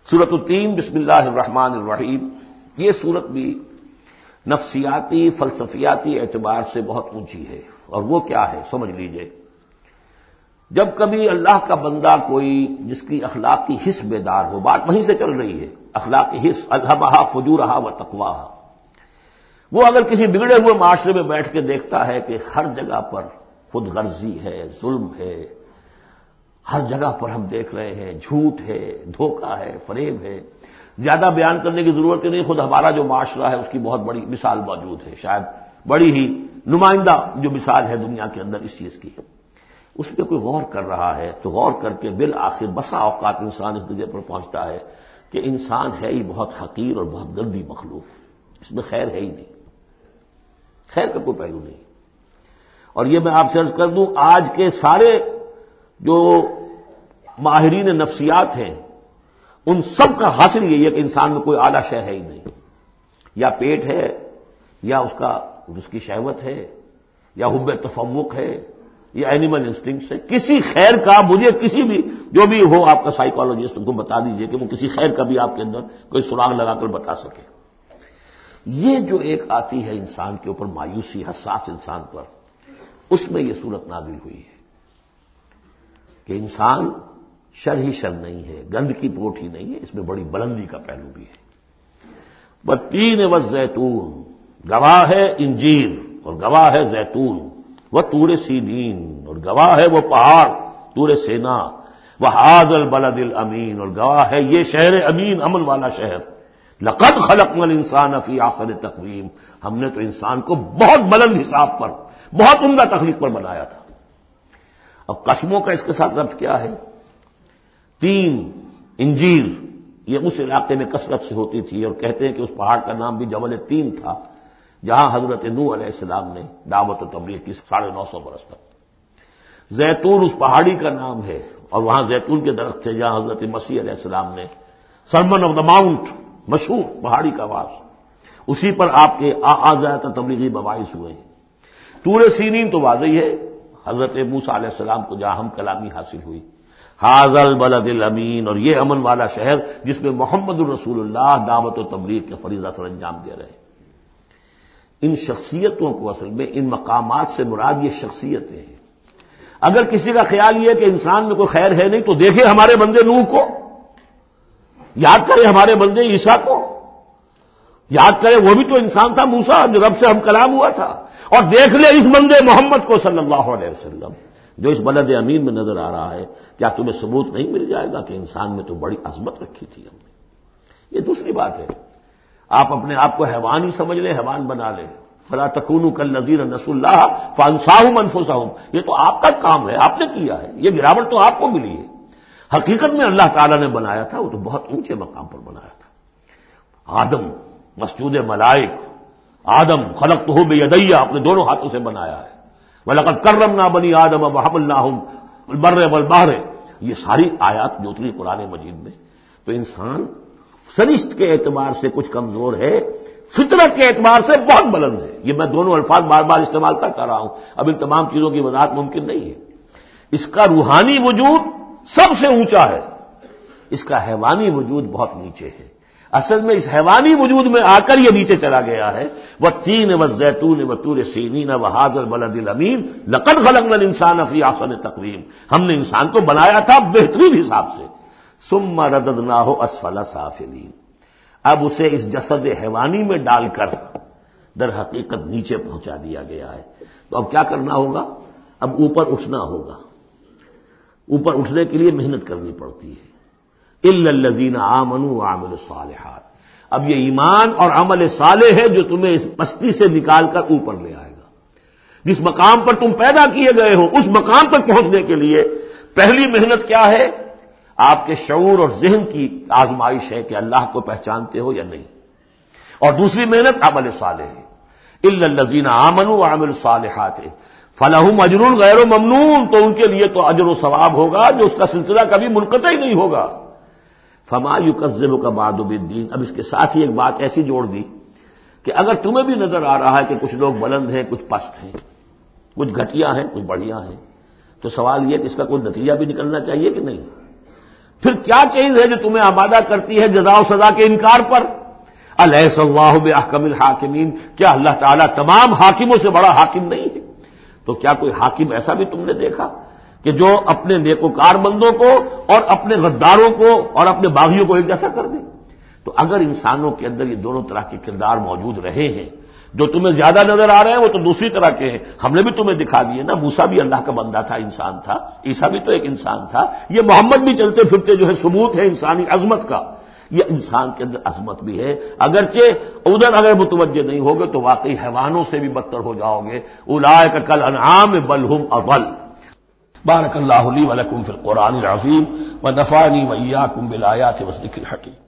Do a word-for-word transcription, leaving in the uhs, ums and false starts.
سورۃ التین بسم اللہ الرحمن الرحیم، یہ سورت بھی نفسیاتی فلسفیاتی اعتبار سے بہت اونچی ہے، اور وہ کیا ہے سمجھ لیجئے۔ جب کبھی اللہ کا بندہ کوئی جس کی اخلاقی حس بیدار ہو، بات وہیں سے چل رہی ہے، اخلاقی حس الہمہا فجورہا و تقواہا، وہ اگر کسی بگڑے ہوئے معاشرے میں بیٹھ کے دیکھتا ہے کہ ہر جگہ پر خود غرضی ہے، ظلم ہے، ہر جگہ پر ہم دیکھ رہے ہیں جھوٹ ہے، دھوکہ ہے، فریب ہے، زیادہ بیان کرنے کی ضرورت ہی نہیں، خود ہمارا جو معاشرہ ہے اس کی بہت بڑی مثال موجود ہے، شاید بڑی ہی نمائندہ جو مثال ہے دنیا کے اندر اس چیز کی، اس پہ کوئی غور کر رہا ہے تو غور کر کے بالآخر بسا اوقات انسان اس درجے پر پہنچتا ہے کہ انسان ہے ہی بہت حقیر اور بہت گندی مخلوق، اس میں خیر ہے ہی نہیں، خیر کا کوئی پہلو نہیں۔ اور یہ میں آپ سے عرض کر دوں، آج کے سارے جو ماہرین نفسیات ہیں ان سب کا حاصل یہی ہے کہ انسان میں کوئی اعلیٰ شے ہے ہی نہیں، یا پیٹ ہے، یا اس کا اس کی شہوت ہے، یا حب تفوق ہے، یا اینیمل انسٹنکٹس ہے، کسی خیر کا مجھے کسی بھی جو بھی ہو آپ کا سائیکالوجسٹ کو بتا دیجئے کہ وہ کسی خیر کا بھی آپ کے اندر کوئی سراغ لگا کر بتا سکے۔ یہ جو ایک آتی ہے انسان کے اوپر مایوسی، حساس انسان پر، اس میں یہ صورت نازل ہوئی ہے کہ انسان شر ہی شر نہیں ہے، گند کی پوٹ ہی نہیں ہے، اس میں بڑی بلندی کا پہلو بھی ہے۔ والتین والزیتون، گواہ ہے انجیر اور گواہ ہے زیتون، وطور سینین، اور گواہ ہے وہ پہاڑ طور سینا، وہذا البلد الامین، اور گواہ ہے یہ شہر امین، امن والا شہر۔ لقد خلقنا الانسان فی احسن تقویم، ہم نے تو انسان کو بہت بلند حساب پر، بہت عمدہ تخلیق پر بنایا تھا۔ اب قسموں کا اس کے ساتھ ربط کیا ہے؟ تین، انجیر، یہ اس علاقے میں کثرت سے ہوتی تھی، اور کہتے ہیں کہ اس پہاڑ کا نام بھی جبل تین تھا جہاں حضرت نوح علیہ السلام نے دعوت و تبلیغ کی ساڑھے نو سو برس تک۔ زیتون اس پہاڑی کا نام ہے، اور وہاں زیتون کے درخت تھے جہاں حضرت مسیح علیہ السلام نے سرمن آف دا ماؤنٹ، مشہور پہاڑی کا آواز، اسی پر آپ کے آزاد تبلیغی مباحث ہوئے ہیں۔ طور سینین تو واضح ہے، حضرت موسیٰ علیہ السلام کو جہاں ہم کلامی حاصل ہوئی۔ ھذا البلد الامین، اور یہ امن والا شہر جس میں محمد الرسول اللہ دعوت و تبلیغ کے فریضہ سر انجام دے رہے ہیں۔ ان شخصیتوں کو اصل میں ان مقامات سے مراد یہ شخصیتیں ہیں۔ اگر کسی کا خیال یہ ہے کہ انسان میں کوئی خیر ہے نہیں تو دیکھیں ہمارے بندے نوح کو، یاد کریں ہمارے بندے عیسیٰ کو، یاد کریں وہ بھی تو انسان تھا، موسیٰ جو رب سے ہم کلام ہوا تھا، اور دیکھ لیں اس بندے محمد کو صلی اللہ علیہ وسلم جو اس بلد امین میں نظر آ رہا ہے۔ کیا تمہیں ثبوت نہیں مل جائے گا کہ انسان میں تو بڑی عظمت رکھی تھی ہم نے؟ یہ دوسری بات ہے، آپ اپنے آپ کو حیوان ہی سمجھ لیں، حیوان بنا لیں، فلا تکونوا کالذین نسوا اللہ فانساہم انفسہم، یہ تو آپ کا کام ہے، آپ نے کیا ہے، یہ گراوٹ تو آپ کو ملی ہے۔ حقیقت میں اللہ تعالیٰ نے بنایا تھا وہ تو بہت اونچے مقام پر بنایا تھا۔ آدم مسجود ملائک، آدم خلقتہ بیدی، اپنے دونوں ہاتھوں سے بنایا ہے۔ وَلَقَدْ كَرَّمْنَا بَنِي آدَمَ وَحَمَلْنَاهُمْ فِي الْبَرِّ وَالْبَحْرِ، یہ ساری آیات جو اتری قرآن مجید میں، تو انسان سرشت کے اعتبار سے کچھ کمزور ہے، فطرت کے اعتبار سے بہت بلند ہے۔ یہ میں دونوں الفاظ بار بار استعمال کرتا رہا ہوں، اب ان تمام چیزوں کی وضاحت ممکن نہیں ہے۔ اس کا روحانی وجود سب سے اونچا ہے، اس کا حیوانی وجود بہت نیچے ہے۔ اصل میں اس حیوانی وجود میں آ کر یہ نیچے چلا گیا ہے۔ والتین والزیتون وطور سینین وھذا البلد الامین لقد خلقنا الانسان فی احسن تقویم، ہم نے انسان کو بنایا تھا بہترین حساب سے۔ ثم رددناہ اسفل سافلین، اب اسے اس جسد حیوانی میں ڈال کر در حقیقت نیچے پہنچا دیا گیا ہے۔ تو اب کیا کرنا ہوگا؟ اب اوپر اٹھنا ہوگا۔ اوپر اٹھنے کے لیے محنت کرنی پڑتی ہے۔ الا الذین آمنوا وعملوا الصالحات، اب یہ ایمان اور عمل صالح ہے جو تمہیں اس پستی سے نکال کر اوپر لے آئے گا۔ جس مقام پر تم پیدا کیے گئے ہو اس مقام تک پہنچنے کے لیے پہلی محنت کیا ہے؟ آپ کے شعور اور ذہن کی آزمائش ہے کہ اللہ کو پہچانتے ہو یا نہیں، اور دوسری محنت عمل صالح ہے۔ الا الذین آمنوا وعملوا الصالحات فلہم اجر غیر ممنون، تو ان کے لیے تو اجر و ثواب ہوگا جو اس کا سلسلہ کبھی منقطع ہی نہیں ہوگا۔ فما یکذبک بعد بالدین، اب اس کے ساتھ ہی ایک بات ایسی جوڑ دی کہ اگر تمہیں بھی نظر آ رہا ہے کہ کچھ لوگ بلند ہیں، کچھ پست ہیں، کچھ گھٹیا ہیں، کچھ بڑھیا ہیں، تو سوال یہ کہ اس کا کوئی نتیجہ بھی نکلنا چاہیے کہ نہیں؟ پھر کیا چیز ہے جو تمہیں آمادہ کرتی ہے جزا و سزا کے انکار پر؟ الیس اللہ باحکم الحاکمین، کیا اللہ تعالیٰ تمام حاکموں سے بڑا حاکم نہیں ہے؟ تو کیا کوئی حاکم ایسا بھی تم نے دیکھا کہ جو اپنے نیکوکار بندوں کو اور اپنے غداروں کو اور اپنے باغیوں کو ایک جیسا کر دے؟ تو اگر انسانوں کے اندر یہ دونوں طرح کے کردار موجود رہے ہیں، جو تمہیں زیادہ نظر آ رہے ہیں وہ تو دوسری طرح کے ہیں، ہم نے بھی تمہیں دکھا دیے نا، موسیٰ بھی اللہ کا بندہ تھا، انسان تھا، عیسیٰ بھی تو ایک انسان تھا، یہ محمد بھی چلتے پھرتے جو ہے ثبوت ہے انسانی عظمت کا، یہ انسان کے اندر عظمت بھی ہے، اگرچہ ادھر اگر متوجہ نہیں ہوگے تو واقعی حیوانوں سے بھی بدتر ہو جاؤ گے، اولئک کالانعام بل هم اضل۔ بارک اللہ لی ولکم فی القرآن العظیم ونفعنی وإیاکم بالآیات والذکر الحکیم۔